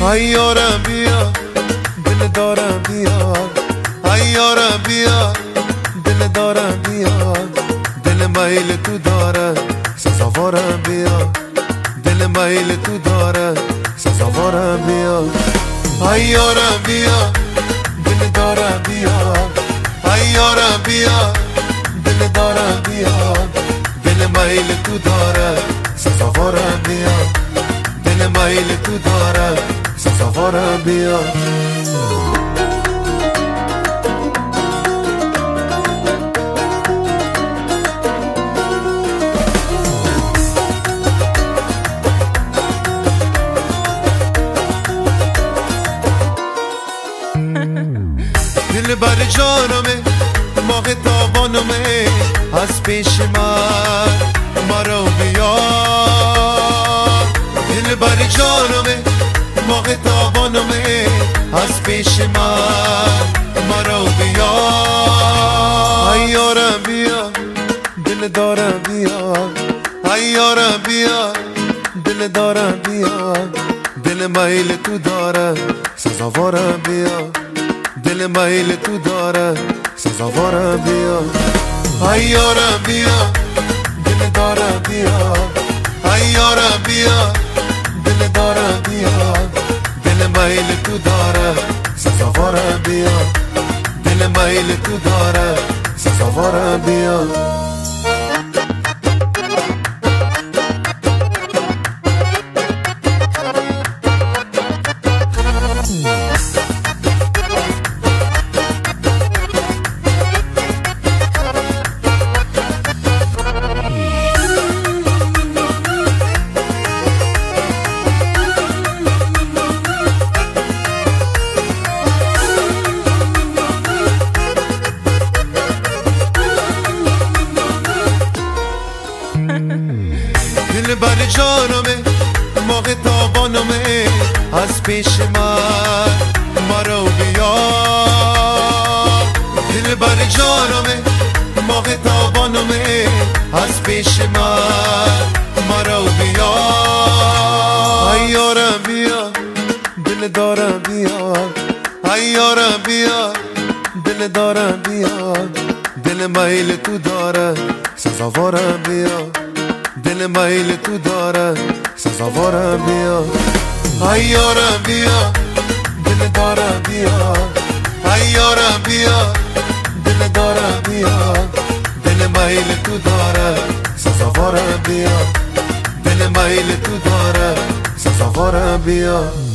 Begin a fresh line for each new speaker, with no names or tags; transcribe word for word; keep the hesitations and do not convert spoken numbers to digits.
ای یارم بیا دل دارم بیا، ای یارم بیا دل دارم بیا، دل میل تو داره سزاوارم بیا، دل میل تو داره سزاوارم بیا. ای یارم بیا دل دارم بیا، ای یارم بیا دل دارم بیا، دل میل تو داره سزاوارم بیا، دل میل تو داره سزاوارم بیا. دل بر جانمه ماه تابانمه از پیش من مرا بیا، دل بر جانمه ماه تابانمه از پیش من مرا بیا. ای یارم بیا دل دارم بیا، ای یارم بیا دل دارم بیا، دل میل تو داره سزاوارم بیا، دل میل تو داره سزاوارم بیا. ای یارم بیا دل دارم بیا، ای یارم بیا دل دارم بیا، دل میل تو داره سزاوارم بیا، دل میل تو داره سزاوارم بیا. دل بر جانمه ماه تابانمه از پیش من مرا بیا، دل بر جانمه ماه تابانمه از پیش من مرا بیا. ای یارم بیا دل دارم بیا، ای یارم بیا دل دارم بیا، دل میل تو داره سزاوارم بیا، دل میل تو داره سزاوارم بیا. ای یارم بیا دل دارم بیا، ای یارم بیا دل دارم بیا، دل میل تو داره سزاوارم بیا، دل میل تو داره سزاوارم بیا.